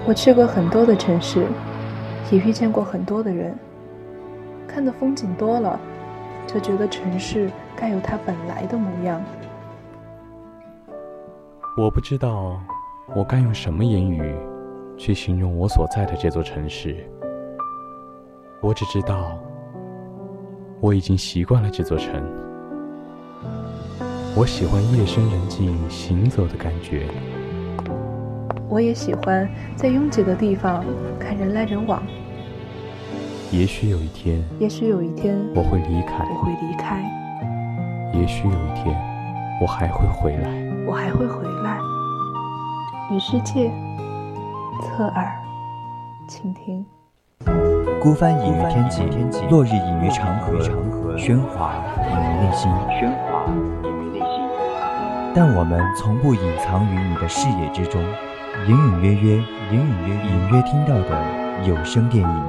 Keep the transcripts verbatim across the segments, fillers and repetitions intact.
我去过很多的城市，也遇见过很多的人，看的风景多了，就觉得城市该有它本来的模样。 我不知道我该用什么言语去形容我所在的这座城市，我只知道我已经习惯了这座城。我喜欢夜深人静行走的感觉， 我也喜欢在拥挤的地方看人来人往。 也许有一天， 也许有一天我会离开， 我会离开。 也许有一天，我还会回来， 我还会回来。与世界侧耳倾听。 孤帆隐于天际，落日隐于长河，喧哗隐于内心，喧哗隐于内心。但我们从不隐藏于你的视野之中，隐隐约约，隐隐约隐约听到的有声电影。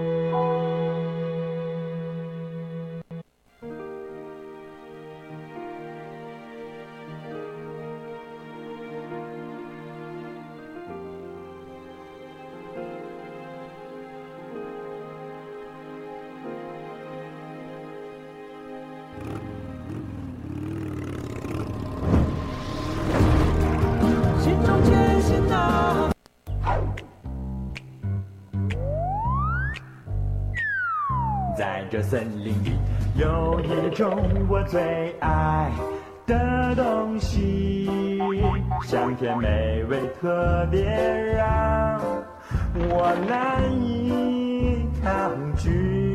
在这森林里有一种我最爱的东西，香甜美味特别让我难以抗拒。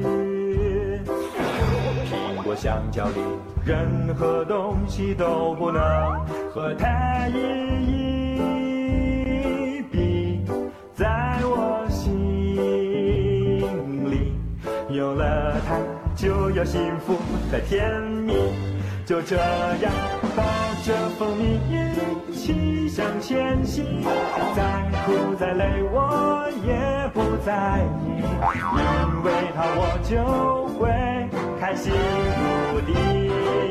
苹果香蕉里任何东西都不能和它一一比，在我心里有了它就有幸福和甜蜜，就这样抱着蜂蜜一起向前行，再苦再累我也不在意，因为它我就会开心无敌。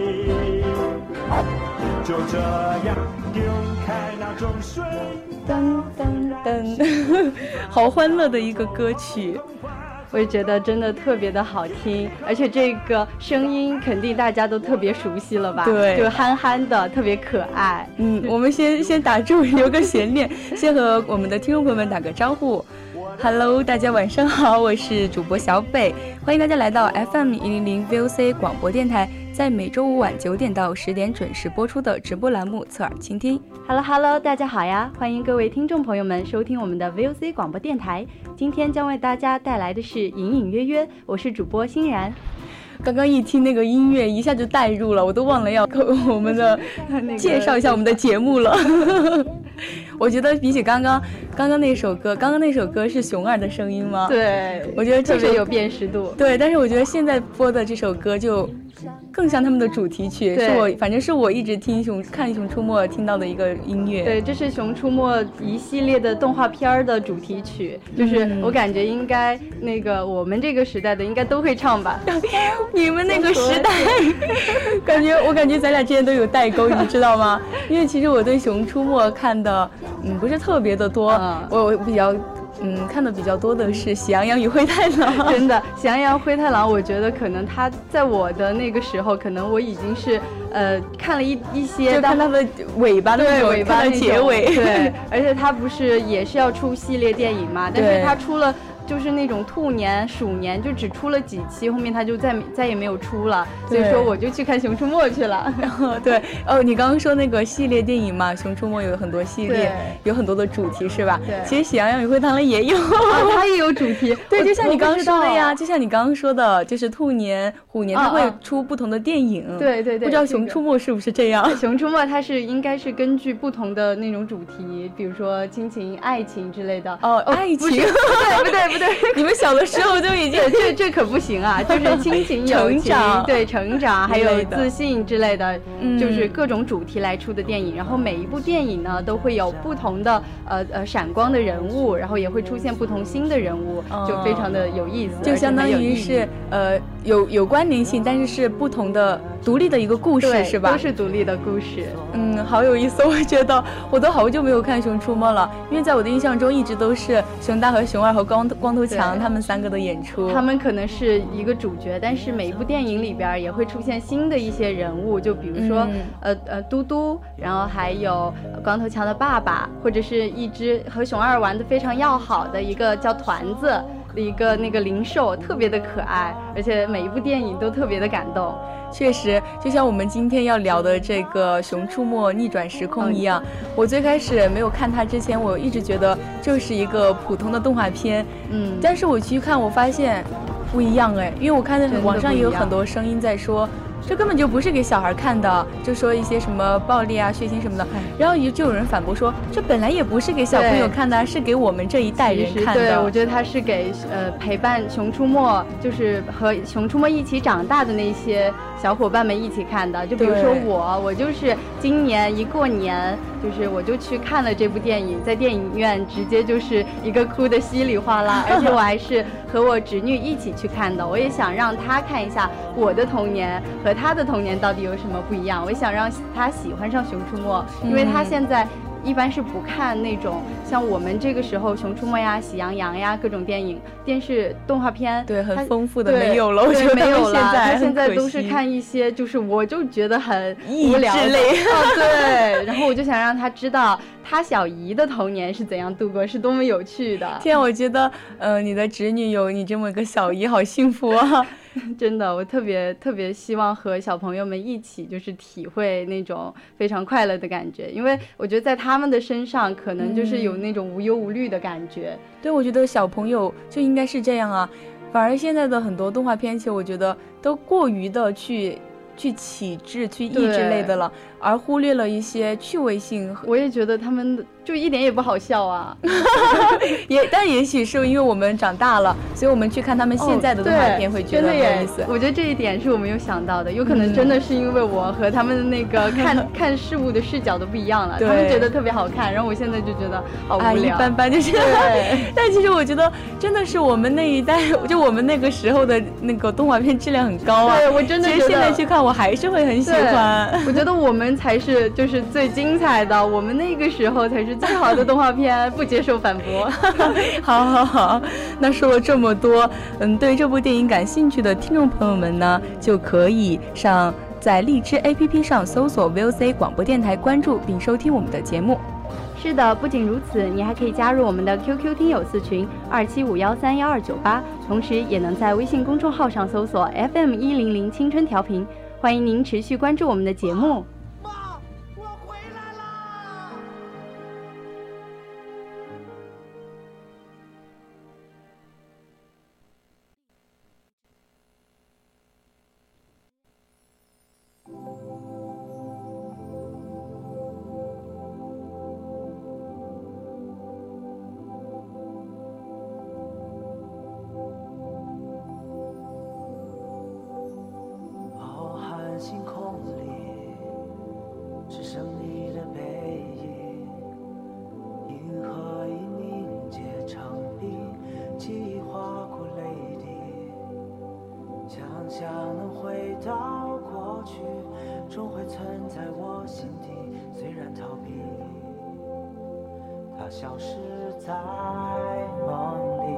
就这样丢开那种水， 噔噔噔，好欢乐的一个歌曲。我也觉得真的特别的好听，而且这个声音肯定大家都特别熟悉了吧？ 对， 就憨憨的，特别可爱。 嗯，我们先先打住，留个悬念，先和我们的听众朋友们打个招呼。Hello， 大家晚上好，我是主播小北，欢迎大家来到 F M 一零零 V O C 广播电台，在每周五晚九点到十点准时播出的直播栏目《侧耳倾听》。 Hello Hello， 大家好呀，欢迎各位听众朋友们收听我们的 V O C 广播电台。今天将为大家带来的是隐隐约约，我是主播欣然。 刚刚一听那个音乐，一下就带入了，我都忘了要我们的介绍一下我们的节目了。我觉得比起刚刚刚刚那首歌，刚刚那首歌是熊二的声音吗？ 对， 我觉得这特别有辨识度。 对，但是我觉得现在播的这首歌就更像他们的主题曲，是我反正是我一直听熊看《熊出没》听到的一个音乐。 对，这是《熊出没》一系列的动画片的主题曲，就是我感觉应该那个我们这个时代的应该都会唱吧。 你们那个时代，感觉我感觉咱俩之间都有代沟，你知道吗？因为其实我对《熊出没》看的嗯不是特别的多，嗯、我我比较。嗯，看的比较多的是《喜羊羊与灰太狼》。 真的，《喜羊羊灰太狼》，我觉得可能他在我的那个时候，可能我已经是呃看了一一些， 就看它的尾巴的那种， 尾巴的结尾。 对，而且他不是也是要出系列电影嘛？但是他出了。就是那种兔年鼠年就只出了几期，后面他就再再也没有出了，所以说我就去看熊出没去了。 然后对哦，你刚刚说那个系列电影嘛，熊出没有很多系列，有很多的主题是吧？ 对， 其实喜羊羊与灰太狼也有， 啊、它也有主题。 对，就像你刚刚说的呀，就像你刚刚说的，就是兔年虎年它会出不同的电影。 啊、对对对， 不知道熊出没是不是这样？ 熊出没它是应该是根据不同的那种主题，比如说亲情、爱情之类的。 哦，哦爱情？ 不对不对。不对， 你们小的时候就已经这这可不行啊！就是亲情、友情， 成长对成长，还有自信之类的， 嗯、 就是各种主题来出的电影。然后每一部电影呢，都会有不同的呃呃闪光的人物，然后也会出现不同新的人物， 嗯、 就非常的有意思， 就相当于是呃有有关联性，但是是不同的独立的一个故事，是吧？ 都是独立的故事。 嗯，好有意思，我觉得我都好久没有看《熊出没》了，因为在我的印象中一直都是熊大和熊二和光光头强他们三个的演出。 他们可能是一个主角，但是每一部电影里边也会出现新的一些人物，就比如说、嗯、呃呃嘟嘟，然后还有光头强的爸爸，或者是一只和熊二玩的非常要好的一个叫团子的一个那个灵兽，特别的可爱，而且每一部电影都特别的感动。 确实，就像我们今天要聊的这个《熊出没逆转时空》一样、嗯、我最开始没有看它之前，我一直觉得就是一个普通的动画片，嗯，但是我去看我发现不一样哎，因为我看网上也有很多声音在说这根本就不是给小孩看的，就说一些什么暴力啊血腥什么的，然后就有人反驳说这本来也不是给小朋友看的，是给我们这一代人看的。 对，我觉得它是给呃陪伴熊出没，就是和熊出没一起长大的那些小伙伴们一起看的。就比如说我我就是今年一过年，就是我就去看了这部电影，在电影院直接就是一个哭的稀里哗啦，而且我还是和我侄女一起去看的，我也想让她看一下我的童年和他的童年到底有什么不一样，我想让他喜欢上熊出没，因为他现在一般是不看那种像我们这个时候熊出没呀、喜羊羊呀各种电影电视动画片， 对，很丰富的没有了，我觉得没有了， 他现在都是看一些就是我就觉得很无聊的类哦，对，然后我就想让他知道他小姨的童年是怎样度过，是多么有趣的。 天，我觉得呃你的侄女有你这么个小姨好幸福啊。 真的，我特别特别希望和小朋友们一起就是体会那种非常快乐的感觉，因为我觉得在他们的身上可能就是有那种无忧无虑的感觉、嗯、 对，我觉得小朋友就应该是这样啊，反而现在的很多动画片其实我觉得都过于的去去启智去益智类的了，而忽略了一些趣味性。 我也觉得他们就一点也不好笑啊也但也许是因为我们长大了，所以我们去看他们现在的动画片、哦、会觉得很有意思。 我觉得这一点是我没有想到的，有可能真的是因为我和他们的那个看看事物的视角都不一样了，他们觉得特别好看，然后我现在就觉得好无聊、啊、 一般般就是但其实我觉得真的是我们那一代，就我们那个时候的那个动画片质量很高啊。 对，我真的觉得其实现在去看我还是会很喜欢。 我觉得我们才是就是最精彩的，我们那个时候才是最好的动画片不接受反驳好好好，那说了这么多，嗯，对这部电影感兴趣的听众朋友们呢，就可以上在荔枝 A P P 上搜索 V O C 广播电台，关注并收听我们的节目。 是的，不仅如此，你还可以加入我们的 Q Q 听友四群二七五幺三幺二九八，同时也能在微信公众号上搜索 F M 一零零青春调频，欢迎您持续关注我们的节目。 星空里只剩你的背影，银河已凝结成冰，记忆划过泪滴，想象能回到过去，终会存在我心底，虽然逃避，它消失在梦里，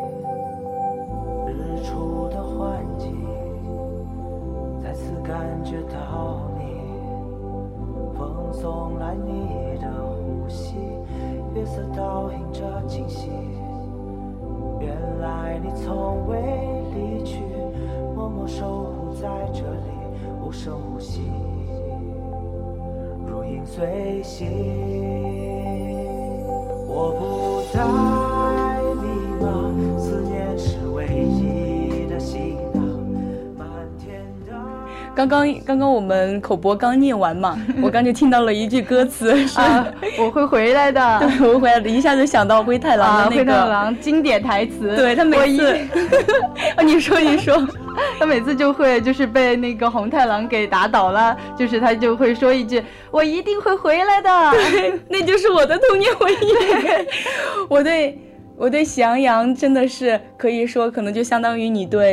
日出的环境再次感觉到你，风送来你的呼吸，月色倒映着惊喜，原来你从未离去，默默守护在这里，无声无息，如影随形。我不再迷茫，思念是唯一的行囊，漫天的刚刚刚刚我们口播刚念完嘛，我刚就听到了一句歌词是、 啊、我会回来的。 对，我会回来的，一下就想到灰太狼的那个、 啊、灰太狼经典台词。 对，他每次啊，你说你说他每次就会就是被那个红太狼给打倒了，就是他就会说一句我一定会回来的。 对，那就是我的童年回忆。我对我对喜羊羊真的是可以说可能就相当于你对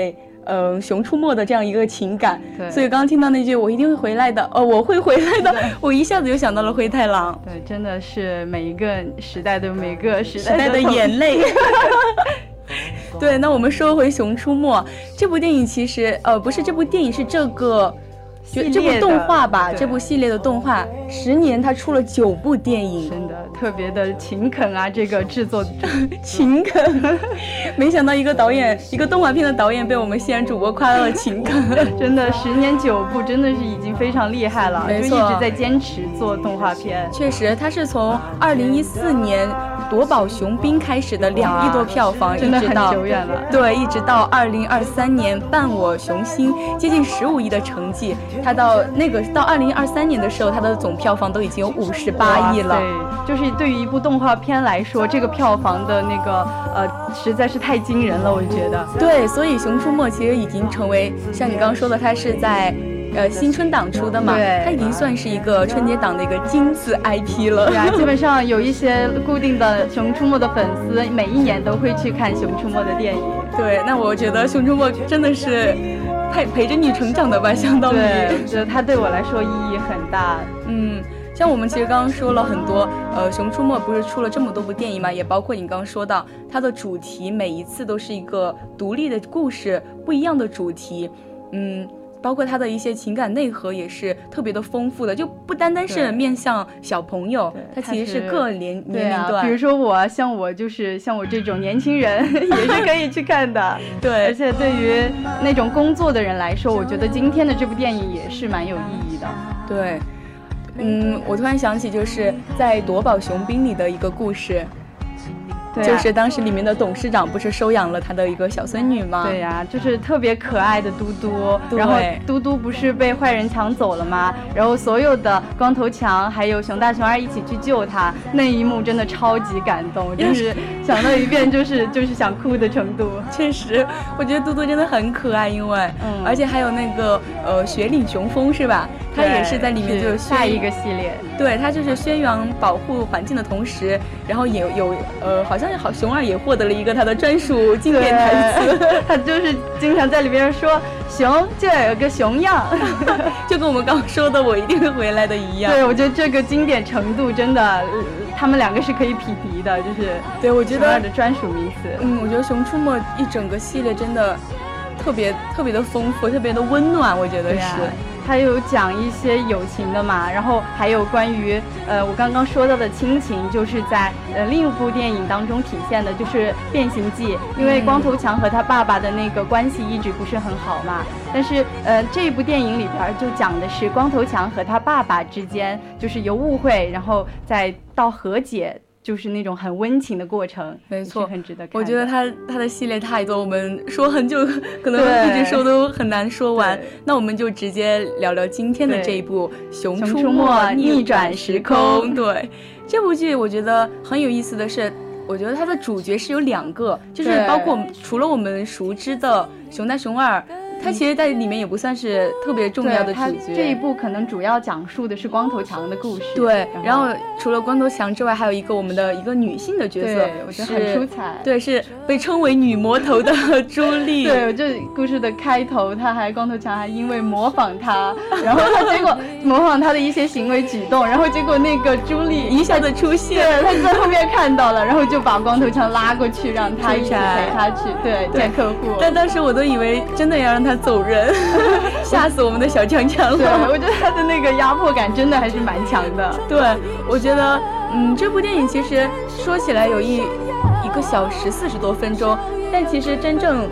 嗯、呃，熊出没的这样一个情感。 对， 所以刚刚听到那句我一定会回来的，哦，我会回来的，我一下子就想到了灰太狼。 对，真的是每一个时代的每个时代 的, 时代的眼泪。对，那我们说回《熊出没》这部电影，其实呃不是这部电影，是这个这部动画吧，这部系列的动画，十年它出了九部电影， 真的特别的勤恳啊！这个制作勤恳，没想到一个导演，一个动画片的导演被我们西安主播夸到了勤恳， 真的十年九部，真的是已经非常厉害了，就一直在坚持做动画片。 确实，他是从二零一四年夺宝雄兵开始的两亿多票房， 真的很久远了。 对，一直到二零二三年伴我雄心，接近十五亿的成绩。他到那个到二零二三年的时候，他的总票房都已经有五十八亿了。 对，就是对于一部动画片来说，这个票房的那个呃，实在是太惊人了，我觉得。 对，所以《熊出没》其实已经成为像你刚刚说的，它是在呃新春档出的嘛，它已经算是一个春节档的一个金字 I P 了。 对啊，基本上有一些固定的《熊出没》的粉丝，每一年都会去看《熊出没》的电影。 对，那我觉得《熊出没》真的是陪陪着你成长的吧，相当于。 对，我觉得它对我来说意义很大。 嗯，像我们其实刚刚说了很多，呃，《熊出没》不是出了这么多部电影嘛，也包括你刚刚说到它的主题，每一次都是一个独立的故事，不一样的主题。嗯。包括他的一些情感内核也是特别的丰富的，就不单单是面向小朋友，它其实是各年年龄段、 啊。比如说我，像我就是像我这种年轻人也是可以去看的。 对， 而且对于那种工作的人来说，我觉得今天的这部电影也是蛮有意义的。 对，嗯，我突然想起就是在《夺宝雄兵》里的一个故事。 对啊、 就是当时里面的董事长不是收养了他的一个小孙女吗？ 对呀、啊，就是特别可爱的嘟嘟，然后嘟嘟不是被坏人抢走了吗？然后所有的光头强还有熊大熊二一起去救他，那一幕真的超级感动，就是想到一遍就是就是想哭的程度。 确实，我觉得嘟嘟真的很可爱，因为、嗯、而且还有那个呃雪岭雄风是吧？他也是在里面就是下一个系列， 对他就是宣扬保护环境的同时，然后也有呃好像好熊二也获得了一个他的专属经典台词， 他就是经常在里面说熊就要有个熊样， 就跟我们刚刚说的我一定会回来的一样。 对，我觉得这个经典程度真的、呃、他们两个是可以匹敌的，就是对我觉得熊二的专属名词。 嗯，我觉得熊出没一整个系列真的特别特别的丰富，特别的温暖，我觉得是。 它有讲一些友情的嘛，然后还有关于呃我刚刚说到的亲情，就是在呃另一部电影当中体现的，就是《变形记》。因为光头强和他爸爸的那个关系一直不是很好嘛，但是呃这一部电影里边就讲的是光头强和他爸爸之间就是由误会，然后再到和解。就是那种很温情的过程， 没错， 很值得看。 我觉得他他的系列太多，我们说很久，可能一直说都很难说完。那我们就直接聊聊今天的这一部《熊出没逆转时空》。对，这部剧我觉得很有意思的是，我觉得它的主角是有两个，就是包括除了我们熟知的熊大熊二。他其实在里面也不算是特别重要的主角， 这一部可能主要讲述的是光头强的故事。 对，然后除了光头强之外，还有一个我们的一个女性的角色， 我觉得很出彩。 对，是被称为女魔头的朱莉。 对，这故事的开头，他还光头强还因为模仿他，然后他结果模仿他的一些行为举动，然后结果那个朱莉一下子出现， 他在后面看到了，然后就把光头强拉过去，让他一起陪他去对见客户。 但当时我都以为真的要让他走人，吓死我们的小强强了。 对，我觉得他的那个压迫感真的还是蛮强的。 对，我觉得，嗯，这部电影其实说起来有一一个小时四十多分钟，但其实真正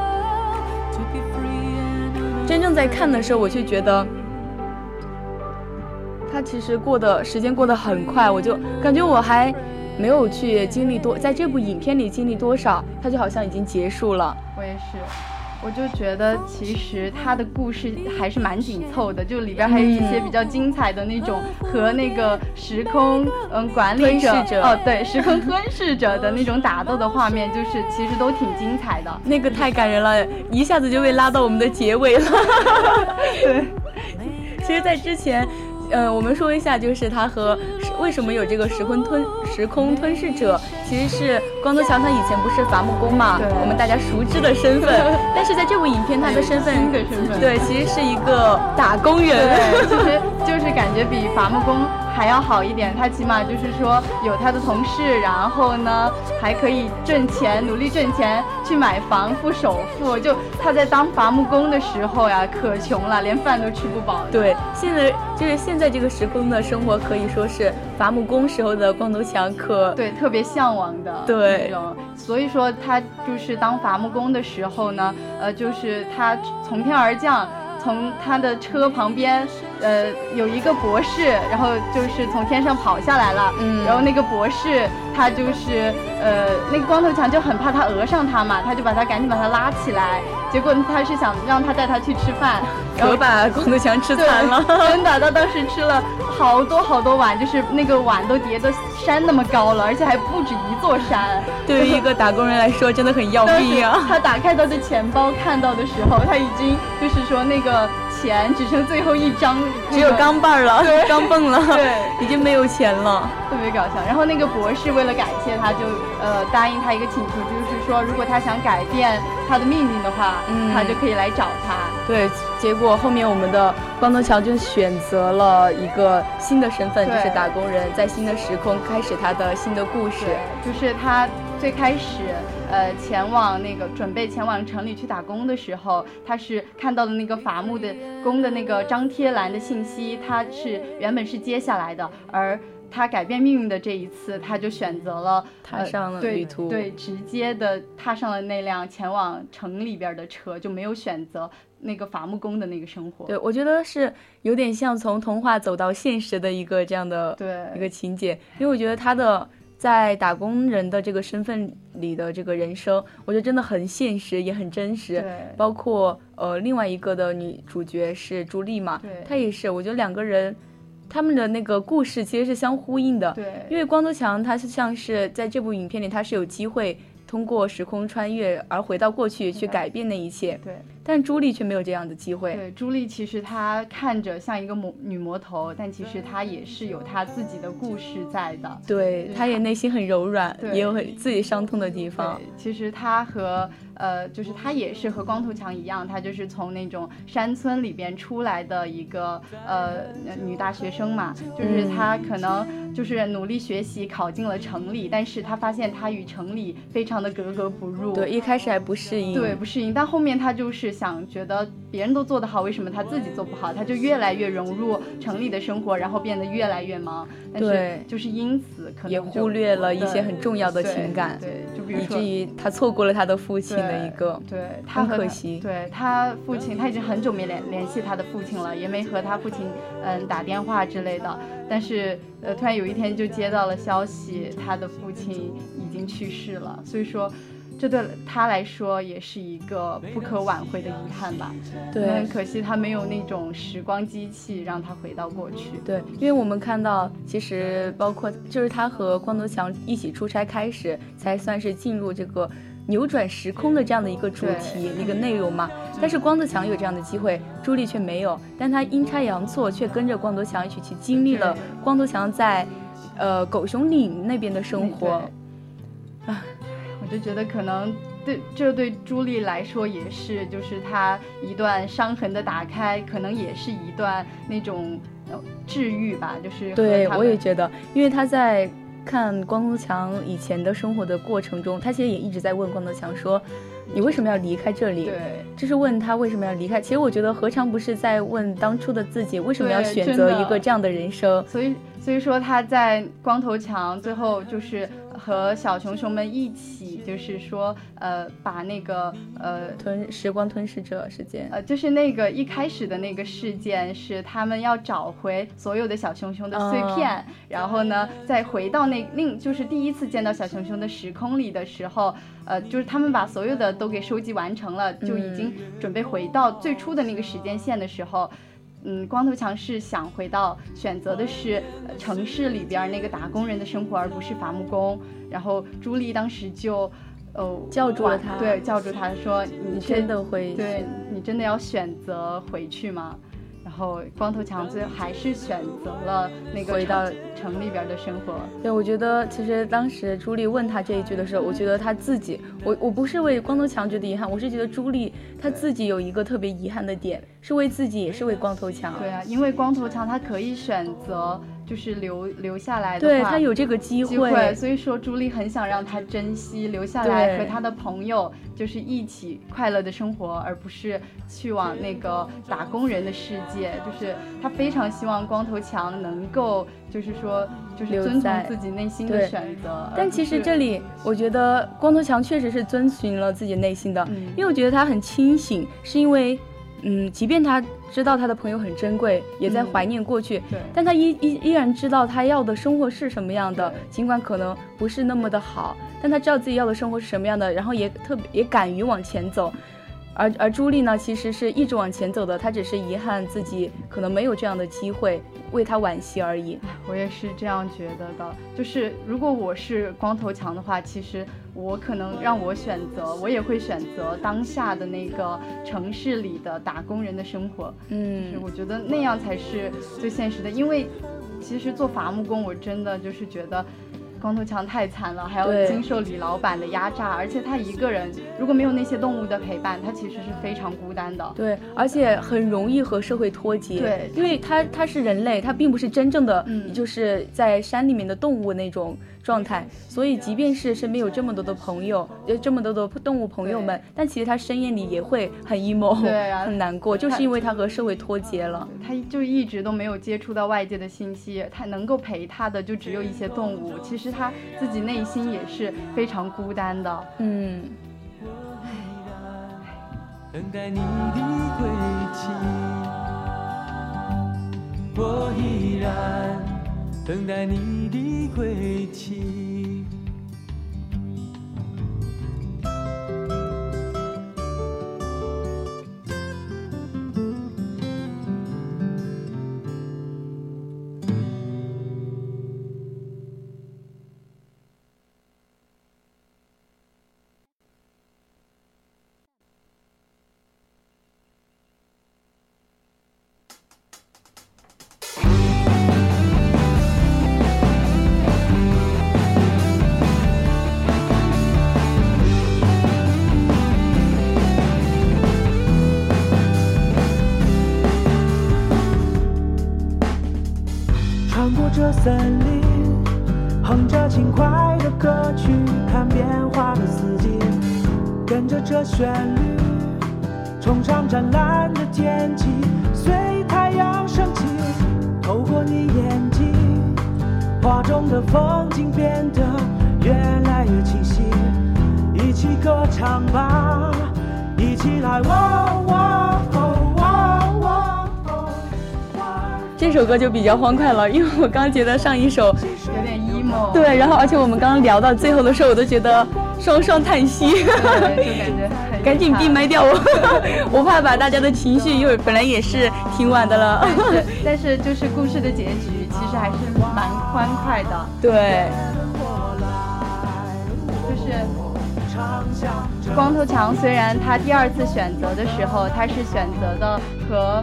真正在看的时候，我却觉得，它其实过的时间过得很快，我就感觉我还没有去经历多，在这部影片里经历多少，它就好像已经结束了。 我也是。我就觉得其实他的故事还是蛮紧凑的，就里边还有一些比较精彩的那种和那个时空嗯管理者哦对时空吞噬者的那种打斗的画面，就是其实都挺精彩的。 那个太感人了，一下子就被拉到我们的结尾了。 对， 其实在之前呃，我们说一下，就是他和为什么有这个时空吞时空吞噬者，其实是光头强他以前不是伐木工嘛，我们大家熟知的身份，但是在这部影片他的身份新的身份， 对，其实是一个打工人， 对，其实就是感觉比伐木工还要好一点，他起码就是说有他的同事，然后呢还可以挣钱，努力挣钱去买房付首付。就他在当伐木工的时候呀，可穷了，连饭都吃不饱。 对，现在就是现在这个时空的生活可以说是伐木工时候的光头强可对特别向往的对那种。所以说他就是当伐木工的时候呢，呃，就是他从天而降。从他的车旁边，呃，有一个博士，然后就是从天上跑下来了。嗯，然后那个博士他就是，呃，那个光头强就很怕他讹上他嘛，他就把他赶紧把他拉起来。结果他是想让他带他去吃饭，然后把光头强吃惨了。 真的，他当时吃了好多好多碗，就是那个碗都叠得山那么高了，而且还不止一座山。 对于一个打工人来说，真的很要命啊！ 他打开他的钱包看到的时候，他已经就是说那个钱只剩最后一张， 只有钢镚了，钢镚了， 对， 已经没有钱了， 特别搞笑。然后那个博士为了感谢他，就呃答应他一个请求，就是说如果他想改变他的命运的话，嗯、他就可以来找他。 对，结果后面我们的光头强就选择了一个新的身份，就是打工人，在新的时空开始他的新的故事。 就是他最开始呃前往那个准备前往城里去打工的时候，他是看到了那个伐木的工的那个张贴栏的信息，他是原本是接下来的，而他改变命运的这一次，他就选择了踏上了旅途、 呃、对, 对直接的踏上了那辆前往城里边的车，就没有选择那个伐木工的那个生活。 对，我觉得是有点像从童话走到现实的一个这样的一个情节，因为我觉得他的在打工人的这个身份里的这个人生，我觉得真的很现实也很真实。包括呃另外一个的女主角是朱莉嘛，她也是，我觉得两个人他们的那个故事其实是相呼应的。 对， 因为光头强他是像是在这部影片里，他是有机会通过时空穿越而回到过去去改变那一切。 对， 但朱莉却没有这样的机会。 对，朱莉其实她看着像一个女魔头，但其实她也是有她自己的故事在的。 对，她也内心很柔软，也有很自己伤痛的地方。 其实她和呃，就是她也是和光头强一样，她就是从那种山村里边出来的一个呃女大学生嘛，就是她可能就是努力学习，考进了城里，但是她发现她与城里非常的格格不入。 对，一开始还不适应。 对，不适应，但后面她就是想觉得别人都做得好，为什么她自己做不好？她就越来越融入城里的生活，然后变得越来越忙。但是就是因此可能也忽略了一些很重要的情感， 对，对就比如说以至于她错过了她的父亲的一个， 对，对她很可惜。 对她父亲，她已经很久没联联系她的父亲了，也没和她父亲嗯打电话之类的。但是呃，突然有一天就接到了消息，她的父亲已经去世了，所以说。这对他来说也是一个不可挽回的遗憾吧。 对， 很可惜他没有那种时光机器让他回到过去。 对，因为我们看到，其实包括就是他和光头强一起出差开始，才算是进入这个扭转时空的这样的一个主题一个内容嘛。但是光头强有这样的机会，朱莉却没有，但他阴差阳错却跟着光头强一起去经历了光头强在呃狗熊岭那边的生活。 啊。我就觉得可能对这对朱莉来说也是，就是她一段伤痕的打开，可能也是一段那种治愈吧。就是对，我也觉得，因为她在看光头强以前的生活的过程中，她其实也一直在问光头强说，你为什么要离开这里？ 对， 这是问他为什么要离开。其实我觉得何尝不是在问当初的自己为什么要选择一个这样的人生。 所以所以说他在光头强最后就是和小熊熊们一起，就是说呃把那个呃吞时光吞噬者事件， 呃就是那个一开始的那个事件是他们要找回所有的小熊熊的碎片、嗯、然后呢再回到那另就是第一次见到小熊熊的时空里的时候，呃就是他们把所有的都给收集完成了，就已经准备回到最初的那个时间线的时候，嗯，光头强是想回到选择的是、呃、城市里边那个打工人的生活，而不是伐木工。然后朱莉当时就哦叫住了他， 对，叫住他说你真的会， 对你真的要选择回去吗？然后光头强最后还是选择了那个回到城里边的生活。 对，我觉得其实当时朱莉问他这一句的时候，我觉得他自己，我我不是为光头强觉得遗憾，我是觉得朱莉他自己有一个特别遗憾的点，是为自己也是为光头强。 对啊，因为光头强他可以选择就是留留下来的话， 对，他有这个机会, 机会所以说朱莉很想让他珍惜留下来和他的朋友就是一起快乐的生活，而不是去往那个打工人的世界。就是他非常希望光头强能够就是说就是遵从自己内心的选择。 但其实这里我觉得光头强确实是遵循了自己内心的、嗯、因为我觉得他很清醒，是因为嗯，即便他知道他的朋友很珍贵，也在怀念过去、嗯、但他依依依然知道他要的生活是什么样的，尽管可能不是那么的好，但他知道自己要的生活是什么样的，然后也特别也敢于往前走。而而朱莉呢，其实是一直往前走的，她只是遗憾自己可能没有这样的机会，为她惋惜而已。 我也是这样觉得的，就是如果我是光头强的话，其实我可能让我选择，我也会选择当下的那个城市里的打工人的生活。嗯，就是我觉得那样才是最现实的，因为其实做伐木工，我真的就是觉得光头强太惨了，还要经受李老板的压榨，而且他一个人如果没有那些动物的陪伴，他其实是非常孤单的。 对，而且很容易和社会脱节。 对， 因为他他是人类，他并不是真正的、嗯、就是在山里面的动物那种状态，所以即便是身边有这么多的朋友，有这么多的动物朋友们，但其实他深夜里也会很 emo， 对啊， 很难过，就是因为他和社会脱节了。 他就一直都没有接触到外界的信息，他能够陪他的就只有一些动物，其实他自己内心也是非常孤单的。 嗯， 等待你的归期，我依然等待你的归期。这森林哼着轻快的歌曲，看变化的四季，跟着这旋律冲上湛蓝的天际，随太阳升起，透过你眼睛，画中的风景变得越来越清晰，一起歌唱吧，一起来哇哇哦哇哇哦。 这首歌就比较欢快了，因为我刚觉得上一首有点 emo， 对，然后而且我们刚刚聊到最后的时候，我都觉得双双叹息， 对，就感觉很赶紧闭麦掉我，我怕把大家的情绪，因为本来也是挺晚的了， 但是但是就是故事的结局其实还是蛮欢快的， 对， 就是光头强虽然他第二次选择的时候，他是选择的和。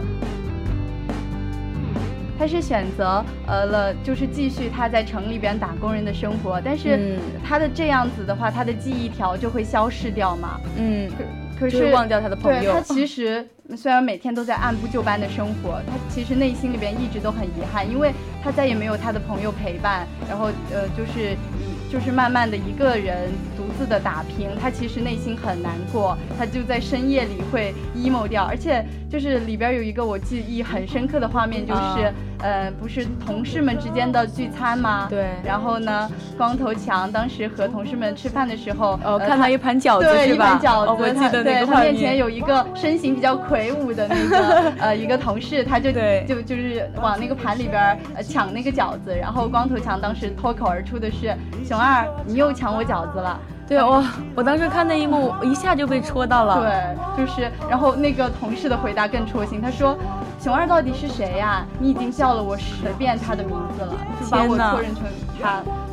他是选择呃了，就是继续他在城里边打工人的生活，但是他的这样子的话，他的记忆条就会消失掉嘛。嗯，可可是忘掉他的朋友。 对，他其实虽然每天都在按部就班的生活，他其实内心里边一直都很遗憾，因为他再也没有他的朋友陪伴，然后呃就是就是慢慢的一个人独自的打拼，他其实内心很难过，他就在深夜里会 emo 掉，而且就是里边有一个我记忆很深刻的画面，就是、啊、呃不是同事们之间的聚餐吗？ 对。 然后呢，光头强当时和同事们吃饭的时候， 哦，呃、看到一盘饺子对是吧？ 一盘饺子， 哦、我记得那个画面。 对，他面前有一个身形比较魁梧的那个呃一个同事，他就就就是往那个盘里边呃抢那个饺子，然后光头强当时脱口而出的是：“熊二，你又抢我饺子了。” 对，我我当时看那一幕，一下就被戳到了。 对，就是，然后那个同事的回答更戳心，他说：“熊二到底是谁呀？你已经叫了我十遍他的名字了，就把我错认成他十次。”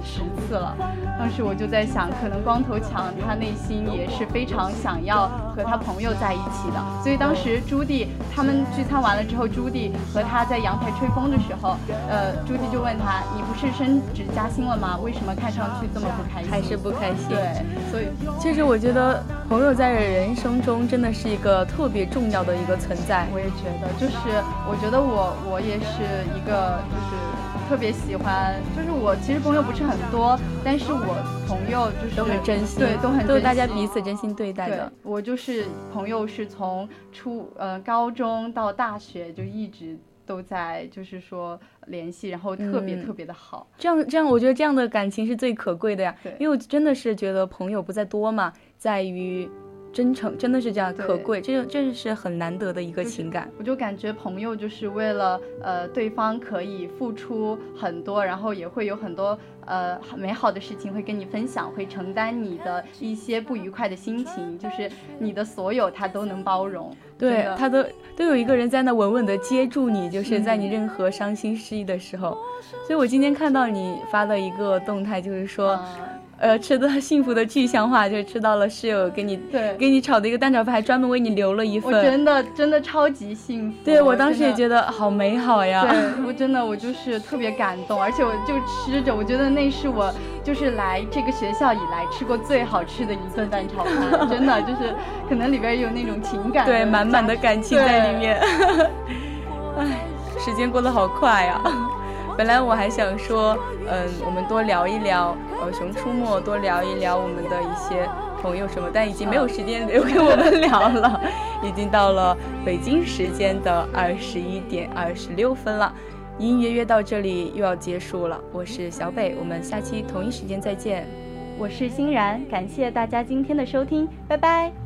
次了。当时我就在想，可能光头强他内心也是非常想要和他朋友在一起的，所以当时朱棣他们聚餐完了之后，朱棣和他在阳台吹风的时候，呃，朱棣就问他，你不是升职加薪了吗？为什么看上去这么不开心？ 还是不开心？ 对，所以其实我觉得朋友在人生中真的是一个特别重要的一个存在。 我也觉得，就是我觉得我我也是一个就是特别喜欢，就是我其实朋友不是很多，但是我朋友就是都很真心， 对，都很真心， 都是大家彼此真心对待的。 我就是朋友是从初呃高中到大学就一直都在就是说联系，然后特别、嗯、特别的好。 这样这样，我觉得这样的感情是最可贵的呀。因为我真的是觉得朋友不在多嘛，在于真诚，真的是这样可贵，这这是很难得的一个情感。 就是、我就感觉朋友就是为了呃对方可以付出很多，然后也会有很多呃美好的事情会跟你分享，会承担你的一些不愉快的心情，就是你的所有他都能包容。 对，他都都有一个人在那稳稳的接住你，就是在你任何伤心失意的时候。嗯、所以我今天看到你发的一个动态，就是说。嗯呃，吃的幸福的具象化，就是吃到了室友给你对给你炒的一个蛋炒饭，还专门为你留了一份。 我真的真的超级幸福。 对，我当时也觉得好美好呀。 对，我真的我就是特别感动，而且我就吃着，我觉得那是我就是来这个学校以来吃过最好吃的一份蛋炒饭，真的就是可能里边有那种情感， 对，满满的感情在里面。哎，时间过得好快呀。本来我还想说，嗯，我们多聊一聊呃《熊出没》，多聊一聊我们的一些朋友什么，但已经没有时间留给我们聊了，已经到了北京时间的二十一点二十六分了，隐隐约约到这里又要结束了。我是小北，我们下期同一时间再见。 我是欣然，感谢大家今天的收听，拜拜。